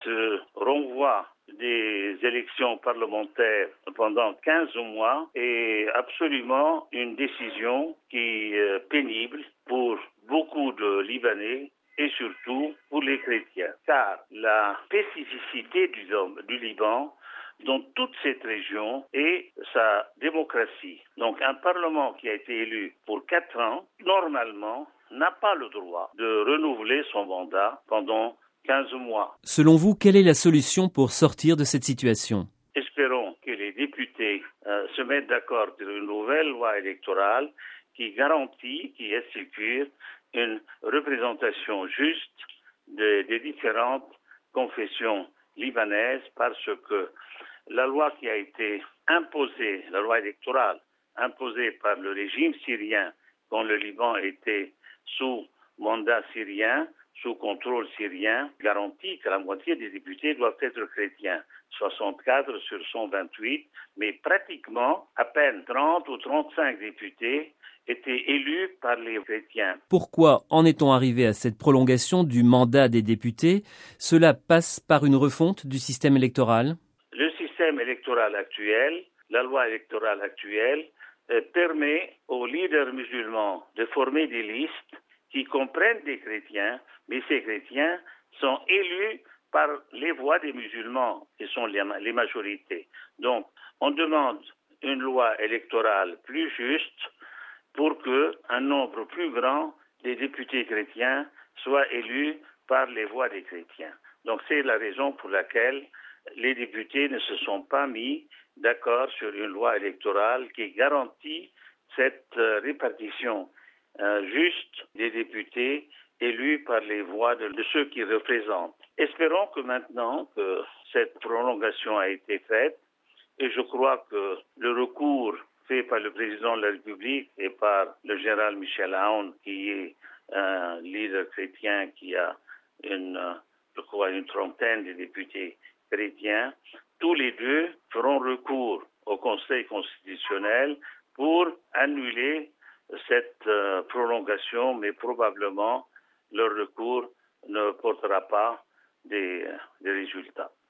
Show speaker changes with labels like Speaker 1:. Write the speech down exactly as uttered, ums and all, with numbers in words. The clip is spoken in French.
Speaker 1: euh, renvoi des élections parlementaires pendant quinze mois est absolument une décision qui est pénible pour beaucoup de Libanais et surtout pour les chrétiens. Car la spécificité du, du Liban dans toute cette région est sa démocratie. Donc un parlement qui a été élu pour quatre ans, normalement, n'a pas le droit de renouveler son mandat pendant quinze mois.
Speaker 2: Selon vous, quelle est la solution pour sortir de cette situation ?
Speaker 1: Espérons que les députés euh, se mettent d'accord sur une nouvelle loi électorale qui garantit, qui assure une représentation juste de, des différentes confessions libanaises, parce que la loi qui a été imposée, la loi électorale imposée par le régime syrien quand le Liban était sous mandat syrien, sous contrôle syrien, garantit que la moitié des députés doivent être chrétiens, soixante-quatre sur cent vingt-huit, mais pratiquement à peine trente ou trente-cinq députés étaient élus par les chrétiens.
Speaker 2: Pourquoi en est-on arrivé à cette prolongation du mandat des députés ? Cela passe par une refonte du système électoral ?
Speaker 1: Le système électoral actuel, la loi électorale actuelle, euh, permet aux leaders musulmans de former des listes qui comprennent des chrétiens, mais ces chrétiens sont élus par les voix des musulmans, qui sont les, les majorités. Donc, on demande une loi électorale plus juste pour qu'un nombre plus grand des députés chrétiens soient élus par les voix des chrétiens. Donc, c'est la raison pour laquelle les députés ne se sont pas mis d'accord sur une loi électorale qui garantit cette euh, répartition euh, juste des députés élus par les voix de, de ceux qui représentent. Espérons que maintenant que cette prolongation a été faite, et je crois que le recours fait par le président de la République et par le général Michel Aoun, qui est un leader chrétien qui a une, je crois, une trentaine de députés chrétiens, tous les deux feront recours au Conseil constitutionnel pour annuler cette euh, prolongation, mais probablement leur recours ne portera pas des, des résultats.